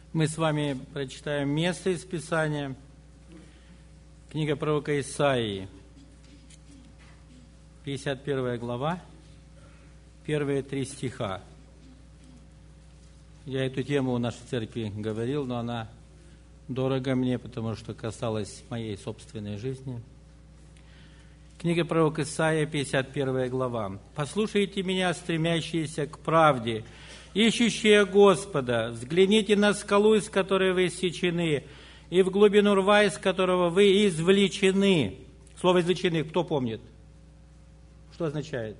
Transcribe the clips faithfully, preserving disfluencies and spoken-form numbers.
Мы с вами прочитаем место из Писания. Книга пророка Исаии, пятьдесят первая глава, первые три стиха. Я эту тему в нашей церкви говорил, но она дорога мне, потому что касалась моей собственной жизни. Книга пророка Исаия, пятьдесят первая глава. «Послушайте меня, стремящиеся к правде, ищущие Господа, взгляните на скалу, из которой вы иссечены, и в глубину рва, из которого вы извлечены». Слово «извлечены» кто помнит? Что означает?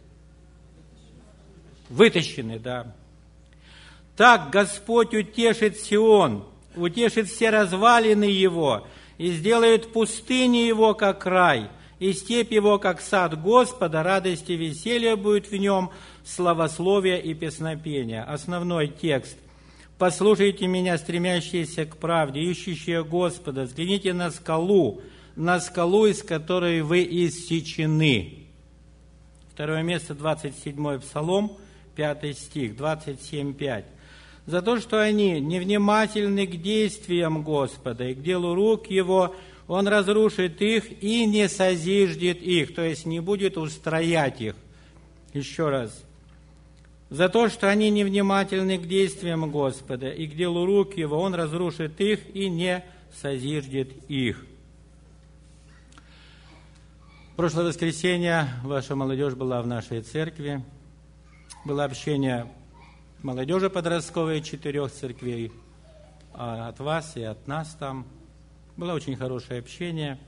Вытащены, да. «Так Господь утешит Сион, утешит все развалины его, и сделает пустыни его, как рай, и степь его, как сад Господа, радость и веселье будет в нем, славословие и песнопение». Основной текст. «Послушайте меня, стремящиеся к правде, ищущие Господа, взгляните на скалу, на скалу, из которой вы иссечены». Второе место, двадцать седьмой Псалом, пятый стих, двадцать семь пять. «За то, что они невнимательны к действиям Господа и к делу рук Его, Он разрушит их и не созиждет их», то есть не будет устроять их. Еще раз. «За то, что они невнимательны к действиям Господа и к делу рук Его, Он разрушит их и не созиждет их». В прошлое воскресенье ваша молодежь была в нашей церкви. Было общение молодежи подростковой четырех церквей, от вас и от нас там. Было очень хорошее общение.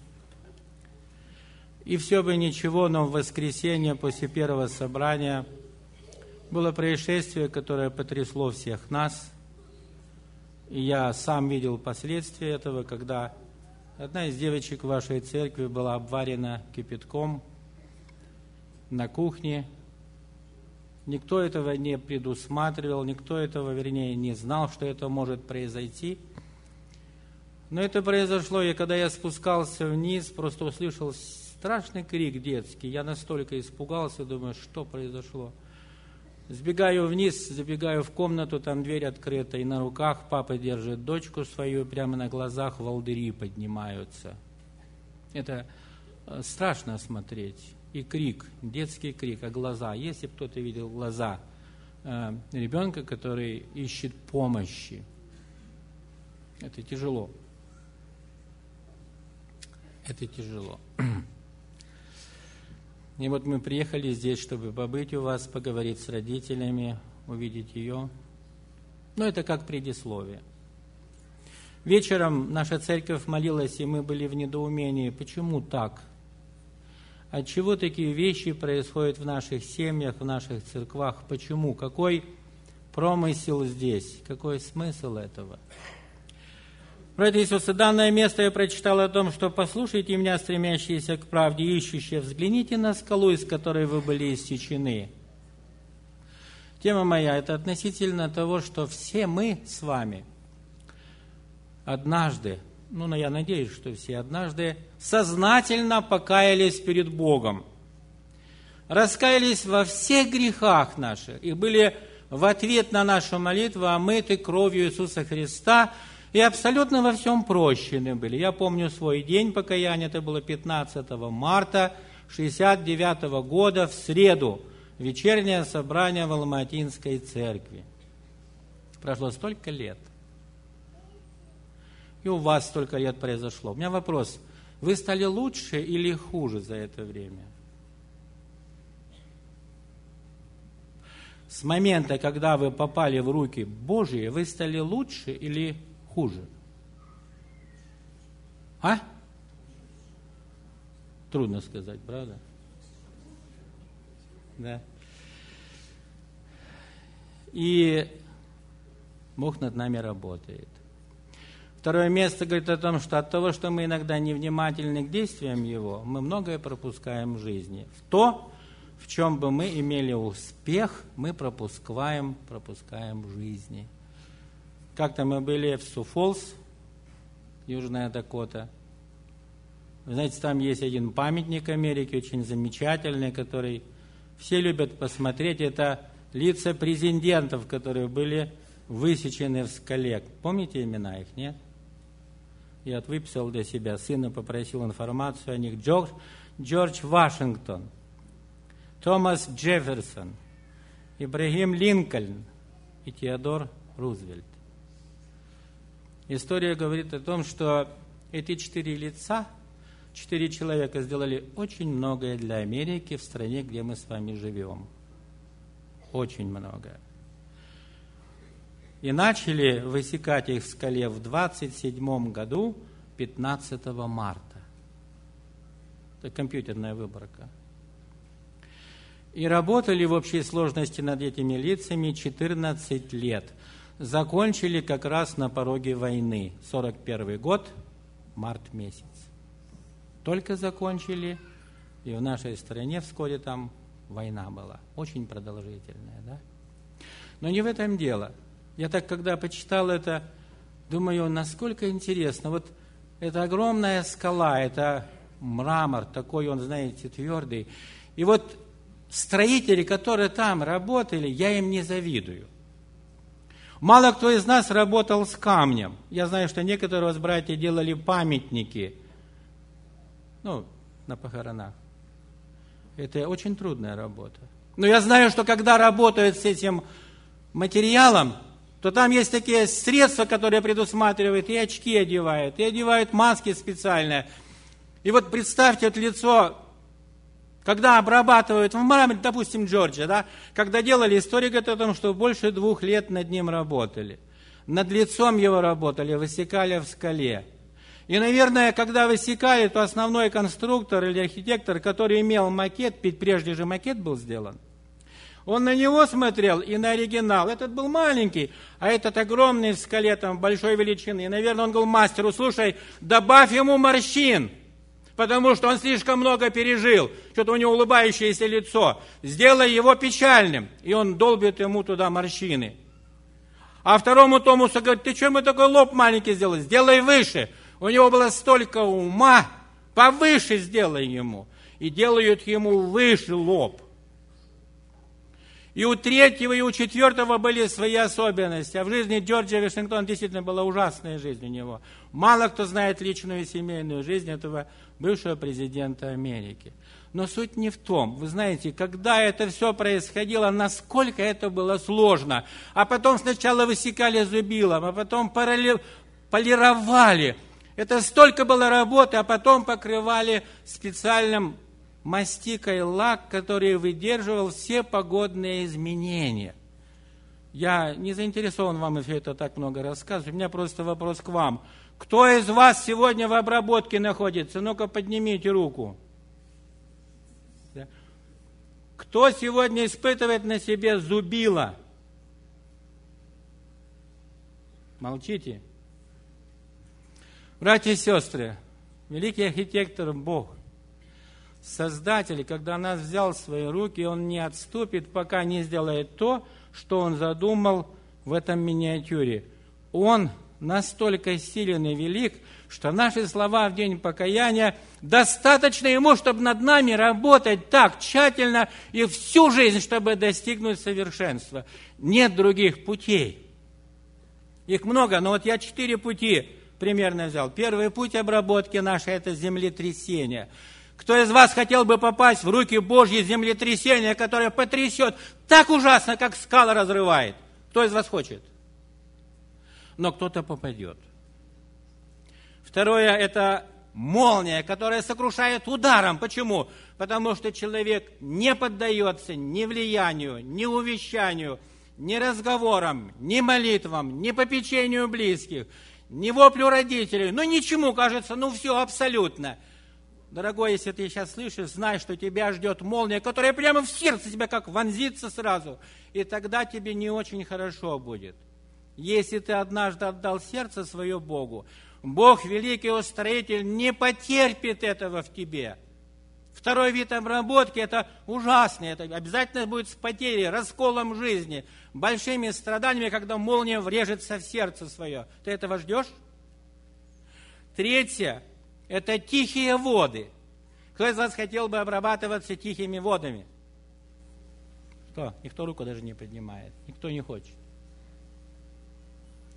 И все бы ничего, но в воскресенье после первого собрания было происшествие, которое потрясло всех нас. И я сам видел последствия этого, когда одна из девочек в вашей церкви была обварена кипятком на кухне. Никто этого не предусматривал, никто этого, вернее, не знал, что это может произойти. Но это произошло, и когда я спускался вниз, просто услышал страшный крик детский. Я настолько испугался, думаю, что произошло. Сбегаю вниз, забегаю в комнату, там дверь открыта, и на руках папа держит дочку свою, прямо на глазах волдыри поднимаются. Это страшно смотреть. И крик, детский крик, а глаза. Если бы кто-то видел глаза э, ребенка, который ищет помощи, это тяжело. Это тяжело. И вот мы приехали здесь, чтобы побыть у вас, поговорить с родителями, увидеть ее. Но это как предисловие. Вечером наша церковь молилась, и мы были в недоумении, почему так? Отчего такие вещи происходят в наших семьях, в наших церквах? Почему? Какой промысел здесь? Какой смысл этого? Братья и сестры, данное место я прочитал о том, что «послушайте меня, стремящиеся к правде, ищущие, взгляните на скалу, из которой вы были иссечены». Тема моя – это относительно того, что все мы с вами однажды, ну, но я надеюсь, что все однажды сознательно покаялись перед Богом, раскаялись во всех грехах наших и были в ответ на нашу молитву омыты кровью Иисуса Христа и абсолютно во всем прощены были. Я помню свой день покаяния, это было пятнадцатого марта шестьдесят девятого года, в среду, вечернее собрание в Алматинской церкви. Прошло столько лет. И у вас столько лет произошло. У меня вопрос. Вы стали лучше или хуже за это время? С момента, когда вы попали в руки Божьи, вы стали лучше или хуже? А? Трудно сказать, правда? Да. И Бог над нами работает. Второе место говорит о том, что от того, что мы иногда невнимательны к действиям Его, мы многое пропускаем в жизни. В то, в чем бы мы имели успех, мы пропускаем, пропускаем в жизни. Как-то мы были в Су-Фолс, Южная Дакота. Вы знаете, там есть один памятник Америки, очень замечательный, который все любят посмотреть. Это лица президентов, которые были высечены в скале. Помните имена их, нет? Я вот выписал для себя, сына попросил информацию о них. Джордж, Джордж Вашингтон, Томас Джефферсон, Ибрагим Линкольн и Теодор Рузвельт. История говорит о том, что эти четыре лица, четыре человека сделали очень многое для Америки в стране, где мы с вами живем. Очень многое. И начали высекать их в скале в двадцать седьмом году, пятнадцатого марта. Это компьютерная выборка. И работали в общей сложности над этими лицами четырнадцать лет. Закончили как раз на пороге войны. сорок первый год, март месяц. Только закончили, и в нашей стране вскоре там война была. Очень продолжительная, да? Но не в этом дело. Я так, когда почитал это, думаю, насколько интересно. Вот это огромная скала, это мрамор, такой он, знаете, твердый. И вот строители, которые там работали, я им не завидую. Мало кто из нас работал с камнем. Я знаю, что некоторые у вас братья делали памятники, ну, на похоронах. Это очень трудная работа. Но я знаю, что когда работают с этим материалом, то там есть такие средства, которые предусматривают, и очки одевают, и одевают маски специальные. И вот представьте вот лицо, когда обрабатывают в мраморе, допустим, Джорджа, да, когда делали, история говорит о том, что больше двух лет над ним работали. Над лицом его работали, высекали в скале. И, наверное, когда высекали, то основной конструктор или архитектор, который имел макет, ведь прежде же макет был сделан, он на него смотрел и на оригинал. Этот был маленький, а этот огромный в скале, там, большой величины. И, наверное, он говорил мастеру: слушай, добавь ему морщин, потому что он слишком много пережил. Что-то у него улыбающееся лицо. Сделай его печальным. И он долбит ему туда морщины. А второму Томасу говорит: ты что, мы такой лоб маленький сделай? Сделай выше. У него было столько ума, повыше сделай ему. И делают ему выше лоб. И у третьего, и у четвертого были свои особенности. А в жизни Джорджа Вашингтона действительно была ужасная жизнь у него. Мало кто знает личную и семейную жизнь этого бывшего президента Америки. Но суть не в том. Вы знаете, когда это все происходило, насколько это было сложно. А потом сначала высекали зубилом, а потом полировали. Это столько было работы, а потом покрывали специальным мастикой лак, который выдерживал все погодные изменения. Я не заинтересован вам все это так много рассказывать. У меня просто вопрос к вам. Кто из вас сегодня в обработке находится? Ну-ка, поднимите руку. Кто сегодня испытывает на себе зубило? Молчите. Братья и сестры, великий архитектор Бог, Создатель, когда нас взял в свои руки, Он не отступит, пока не сделает то, что Он задумал в этом миниатюре. Он настолько силен и велик, что наши слова в день покаяния достаточно Ему, чтобы над нами работать так тщательно и всю жизнь, чтобы достигнуть совершенства. Нет других путей. Их много, но вот я четыре пути примерно взял. Первый путь обработки нашей – это землетрясение. Кто из вас хотел бы попасть в руки Божьи землетрясения, которое потрясет так ужасно, как скала разрывает? Кто из вас хочет? Но кто-то попадет. Второе – это молния, которая сокрушает ударом. Почему? Потому что человек не поддается ни влиянию, ни увещанию, ни разговорам, ни молитвам, ни попечению близких, ни воплю родителей. Ну, ничему, кажется, ну, все абсолютно. Дорогой, если ты сейчас слышишь, знай, что тебя ждет молния, которая прямо в сердце тебя как вонзится сразу. И тогда тебе не очень хорошо будет. Если ты однажды отдал сердце свое Богу, Бог, великий устроитель, не потерпит этого в тебе. Второй вид обработки – это ужасный. Это обязательно будет с потерей, расколом жизни, большими страданиями, когда молния врежется в сердце свое. Ты этого ждешь? Третье – это тихие воды. Кто из вас хотел бы обрабатываться тихими водами? Кто? Никто руку даже не поднимает. Никто не хочет.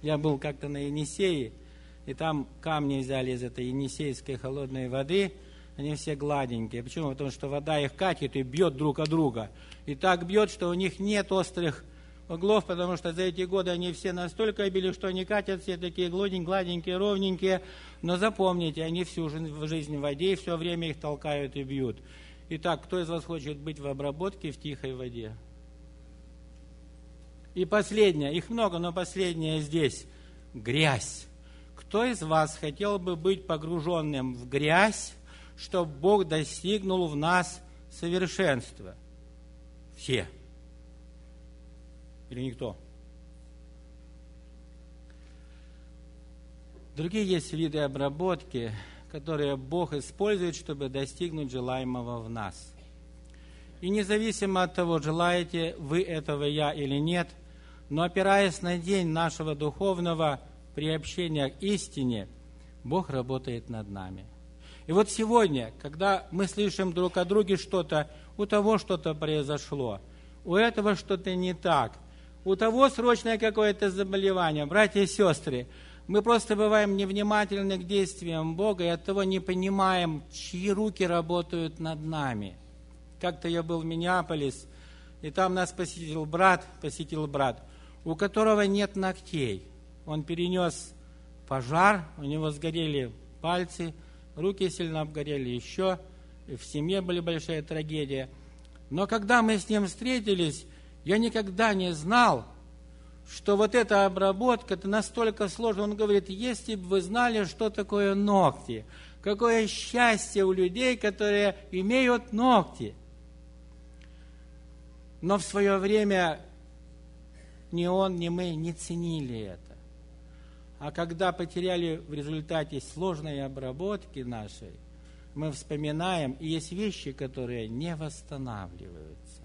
Я был как-то на Енисее, и там камни взяли из этой енисейской холодной воды, они все гладенькие. Почему? Потому что вода их катит и бьет друг от друга. И так бьет, что у них нет острых углов, потому что за эти годы они все настолько били, что они катят все такие гладенькие, ровненькие. Но запомните, они всю жизнь в воде, и все время их толкают и бьют. Итак, кто из вас хочет быть в обработке в тихой воде? И последнее, их много, но последнее здесь. Грязь. Кто из вас хотел бы быть погруженным в грязь, чтобы Бог достигнул в нас совершенства? Все. Или никто? Другие есть виды обработки, которые Бог использует, чтобы достигнуть желаемого в нас. И независимо от того, желаете вы этого я или нет, но опираясь на день нашего духовного приобщения к истине, Бог работает над нами. И вот сегодня, когда мы слышим друг о друге что-то, у того что-то произошло, у этого что-то не так, у того срочное какое-то заболевание, братья и сестры, мы просто бываем невнимательны к действиям Бога и оттого не понимаем, чьи руки работают над нами. Как-то я был в Миннеаполис, и там нас посетил брат, посетил брат, у которого нет ногтей. Он перенес пожар, у него сгорели пальцы, руки сильно обгорели еще, и в семье была большая трагедия. Но когда мы с ним встретились, я никогда не знал, что вот эта обработка, это настолько сложно. Он говорит, если бы вы знали, что такое ногти, какое счастье у людей, которые имеют ногти. Но в свое время ни он, ни мы не ценили это. А когда потеряли в результате сложной обработки нашей, мы вспоминаем, и есть вещи, которые не восстанавливаются.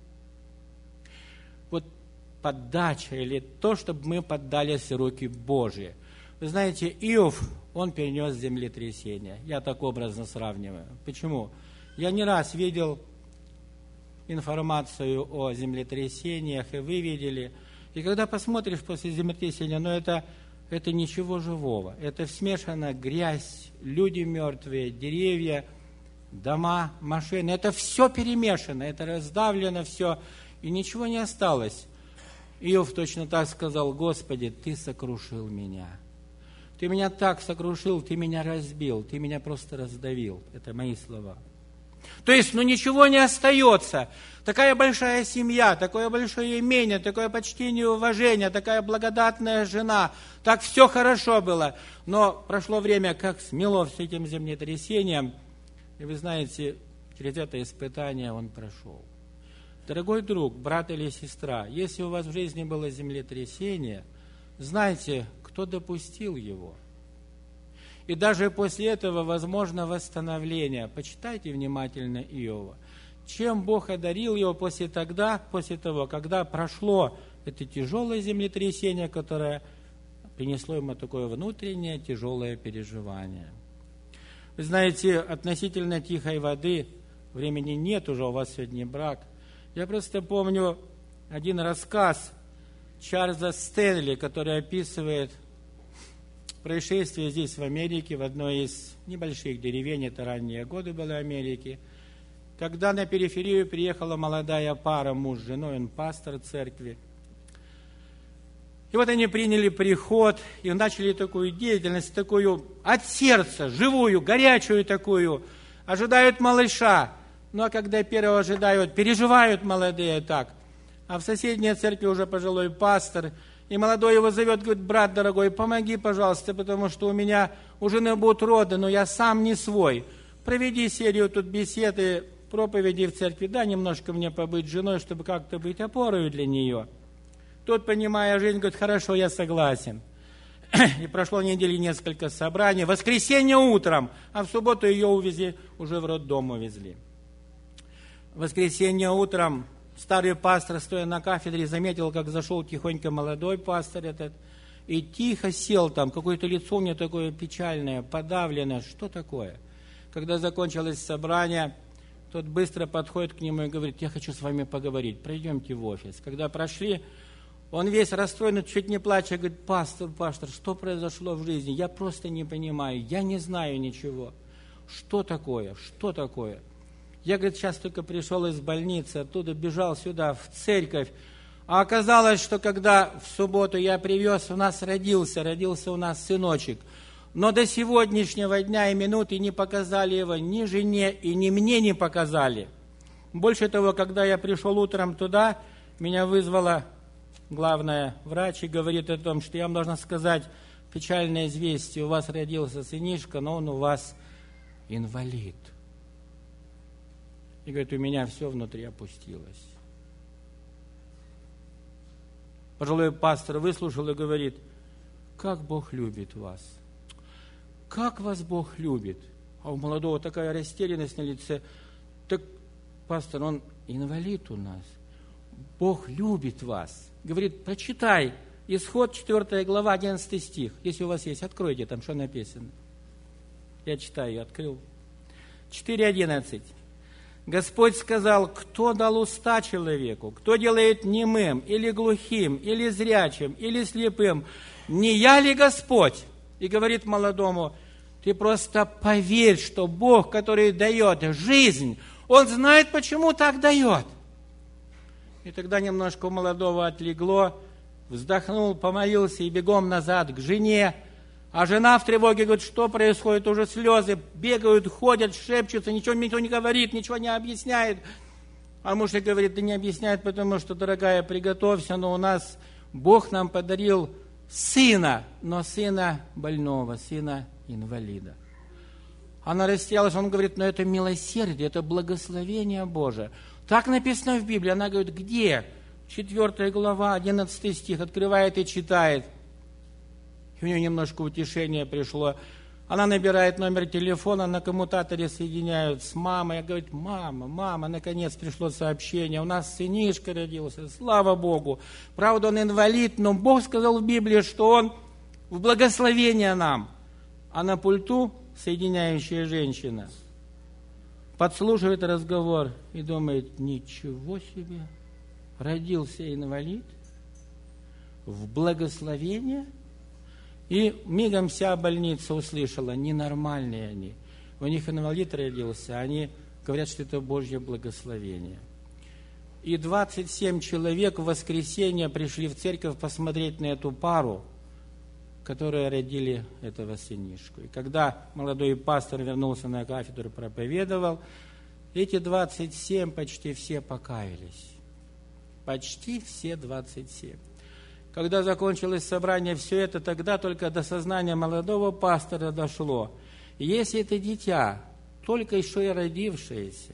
Вот поддача или то, чтобы мы поддались в руки Божьи. Вы знаете, Иов, он перенес землетрясение. Я так образно сравниваю. Почему? Я не раз видел информацию о землетрясениях, и вы видели. И когда посмотришь после землетрясения, ну это, это ничего живого. Это смешана грязь, люди мертвые, деревья, дома, машины. Это все перемешано, это раздавлено все, и ничего не осталось. Иов точно так сказал, Господи, Ты сокрушил меня. Ты меня так сокрушил, Ты меня разбил, Ты меня просто раздавил. Это мои слова. То есть, ну ничего не остается. Такая большая семья, такое большое имение, такое почтение и уважение, такая благодатная жена. Так все хорошо было. Но прошло время, как смело с этим землетрясением. И вы знаете, через это испытание он прошел. Дорогой друг, брат или сестра, если у вас в жизни было землетрясение, знайте, кто допустил его. И даже после этого возможно восстановление. Почитайте внимательно Иова. Чем Бог одарил его после, тогда, после того, когда прошло это тяжелое землетрясение, которое принесло ему такое внутреннее тяжелое переживание. Вы знаете, относительно тихой воды, времени нет уже, у вас сегодня брак. Я просто помню один рассказ Чарльза Стэнли, который описывает происшествие здесь, в Америке, в одной из небольших деревень, это ранние годы были Америки, когда на периферию приехала молодая пара, муж с женой, он пастор церкви. И вот они приняли приход и начали такую деятельность, такую от сердца, живую, горячую такую, ожидают малыша. Ну, а когда первого ожидают, переживают молодые так. А в соседней церкви уже пожилой пастор, и молодой его зовет, говорит, брат дорогой, помоги, пожалуйста, потому что у меня у жены будут роды, но я сам не свой. Проведи серию тут беседы, проповеди в церкви, да, немножко мне побыть с женой, чтобы как-то быть опорой для нее. Тот, понимая жизнь, говорит, хорошо, я согласен. И прошло недели несколько собраний. В воскресенье утром, а в субботу ее увезли, уже в роддом увезли. В воскресенье утром старый пастор, стоя на кафедре, заметил, как зашел тихонько молодой пастор этот, и тихо сел там, какое-то лицо у него такое печальное, подавленное, что такое? Когда закончилось собрание, тот быстро подходит к нему и говорит, я хочу с вами поговорить, пройдемте в офис. Когда прошли, Он весь расстроен, чуть не плача, говорит: пастор, пастор, что произошло в жизни? Я просто не понимаю, я не знаю ничего. Что такое? Что такое? Я, говорит, сейчас только пришел из больницы, оттуда бежал сюда, в церковь. А оказалось, что когда в субботу я привез, у нас родился, родился у нас сыночек. Но до сегодняшнего дня и минуты не показали его ни жене и ни мне не показали. Больше того, когда я пришел утром туда, меня вызвала главная врач и говорит о том, что я вам должна сказать печальное известие: у вас родился сынишка, но он у вас инвалид. И говорит, у меня все внутри опустилось. Пожилой пастор выслушал и говорит: как Бог любит вас. Как вас Бог любит. А у молодого такая растерянность на лице. Так, пастор, он инвалид у нас. Бог любит вас. Говорит, прочитай Исход, четвёртая глава, одиннадцатый стих. Если у вас есть, откройте, там что написано. Я читаю, открыл. четыре одиннадцать. Господь сказал: кто дал уста человеку, кто делает немым, или глухим, или зрячим, или слепым, не я ли Господь? И говорит молодому: ты просто поверь, что Бог, который дает жизнь, Он знает, почему так дает. И тогда немножко у молодого отлегло, вздохнул, помолился и бегом назад к жене. А жена в тревоге говорит, что происходит, уже слезы, бегают, ходят, шепчутся, ничего никто не говорит, ничего не объясняет. А муж ей говорит, да не объясняет, потому что, дорогая, приготовься, но у нас Бог нам подарил сына, но сына больного, сына инвалида. Она растерялась, он говорит, но это милосердие, это благословение Божие. Так написано в Библии. Она говорит, где? четвёртая глава, одиннадцатый стих, открывает и читает. И у нее немножко утешения пришло. Она набирает номер телефона, на коммутаторе соединяют с мамой. Я говорю, мама, мама, наконец пришло сообщение. У нас сынишка родился, слава Богу. Правда, он инвалид, но Бог сказал в Библии, что он в благословение нам. А на пульту соединяющая женщина подслушивает разговор и думает, ничего себе, родился инвалид в благословение. И мигом вся больница услышала, ненормальные они. У них инвалид родился, они говорят, что это Божье благословение. И двадцать семь человек в воскресенье пришли в церковь посмотреть на эту пару, которые родили этого сынишку. И когда молодой пастор вернулся на кафедру, проповедовал, эти двадцать семь почти все покаялись. Почти все двадцать семь. Когда закончилось собрание, все это, тогда только до сознания молодого пастора дошло. И если это дитя, только еще и родившееся,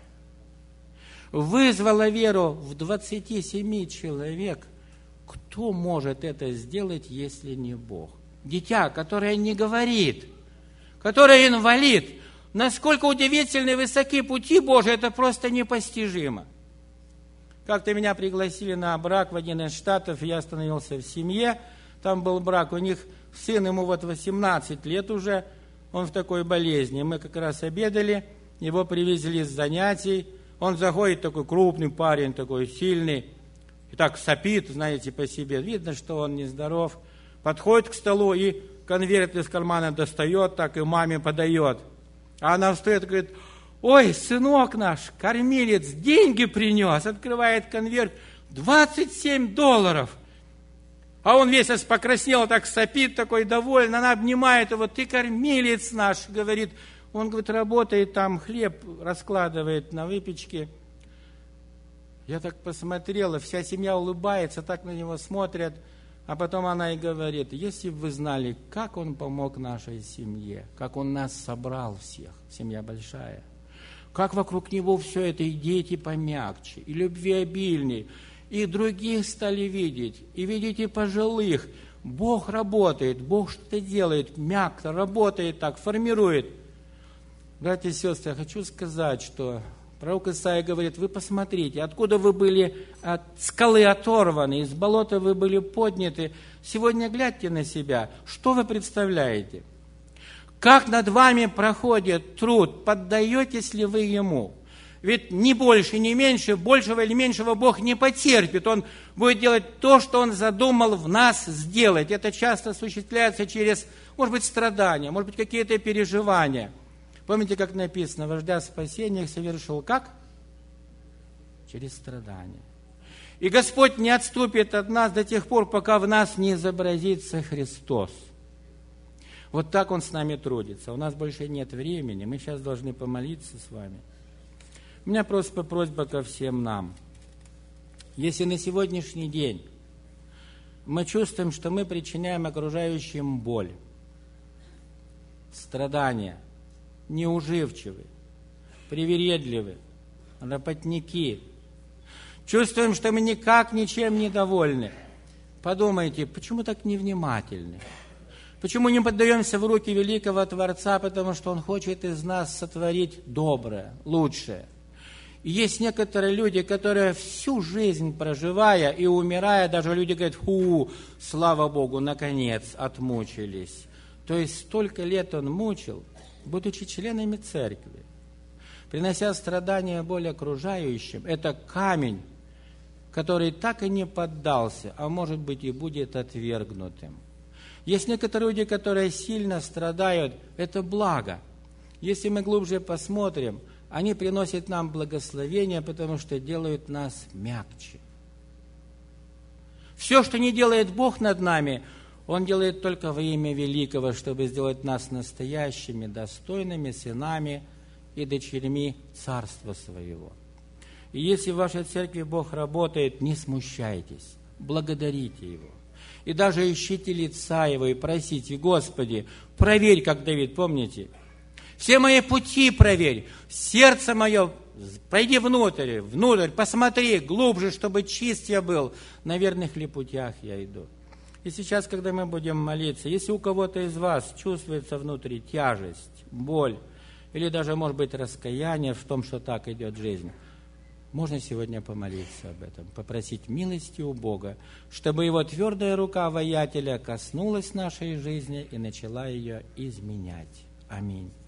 вызвало веру в двадцати семи человек, кто может это сделать, если не Бог? Дитя, которое не говорит, которое инвалид. Насколько удивительны и высоки пути Божии, это просто непостижимо. Как-то меня пригласили на брак в один из штатов, я остановился в семье, там был брак, у них сын, ему вот восемнадцать лет уже, он в такой болезни. Мы как раз обедали, его привезли с занятий, он заходит, такой крупный парень, такой сильный, и так сопит, знаете, по себе, видно, что он нездоров, подходит к столу и конверт из кармана достает, так и маме подает. А она встает и говорит, ой, сынок наш, кормилец, деньги принес, открывает конверт, двадцать семь долларов. А он весь покраснел, так сопит, такой доволен, она обнимает его, ты кормилец наш, говорит. Он, говорит, работает там, хлеб раскладывает на выпечке. Я так посмотрела, вся семья улыбается, так на него смотрят. А потом она и говорит, если бы вы знали, как он помог нашей семье, как он нас собрал всех, семья большая, как вокруг него все это, и дети помягче, и любвеобильней, и других стали видеть, и видите пожилых. Бог работает, Бог что-то делает, мягко работает так, формирует. Братья и сестры, я хочу сказать, что пророк Исаия говорит, вы посмотрите, откуда вы были от скалы оторваны, из болота вы были подняты. Сегодня гляньте на себя, что вы представляете? Как над вами проходит труд, поддаетесь ли вы ему? Ведь ни больше, ни меньше, большего или меньшего Бог не потерпит. Он будет делать то, что Он задумал в нас сделать. Это часто осуществляется через, может быть, страдания, может быть, какие-то переживания. Помните, как написано, вождя спасения их совершил как? Через страдания. И Господь не отступит от нас до тех пор, пока в нас не изобразится Христос. Вот так Он с нами трудится. У нас больше нет времени, мы сейчас должны помолиться с вами. У меня просто просьба ко всем нам. Если на сегодняшний день мы чувствуем, что мы причиняем окружающим боль, страдания, неуживчивы, привередливы, работники, чувствуем, что мы никак ничем не довольны, подумайте, почему так невнимательны? Почему не поддаемся в руки великого Творца? Потому что Он хочет из нас сотворить доброе, лучшее. И есть некоторые люди, которые всю жизнь проживая и умирая, даже люди говорят, фу, слава Богу, наконец отмучились. То есть столько лет он мучил, будучи членами церкви, принося страдания боль окружающим. Это камень, который так и не поддался, а может быть и будет отвергнутым. Есть некоторые люди, которые сильно страдают, это благо. Если мы глубже посмотрим, они приносят нам благословение, потому что делают нас мягче. Все, что не делает Бог над нами, Он делает только во имя великого, чтобы сделать нас настоящими, достойными сынами и дочерьми Царства Своего. И если в вашей церкви Бог работает, не смущайтесь, благодарите Его. И даже ищите лица Его и просите, Господи, проверь, как Давид, помните? Все мои пути проверь, сердце мое, пойди внутрь, внутрь, посмотри глубже, чтобы чист я был, на верных ли путях я иду. И сейчас, когда мы будем молиться, если у кого-то из вас чувствуется внутри тяжесть, боль, или даже, может быть, раскаяние в том, что так идет жизнь, можно сегодня помолиться об этом, попросить милости у Бога, чтобы Его твердая рука воятеля коснулась нашей жизни и начала ее изменять. Аминь.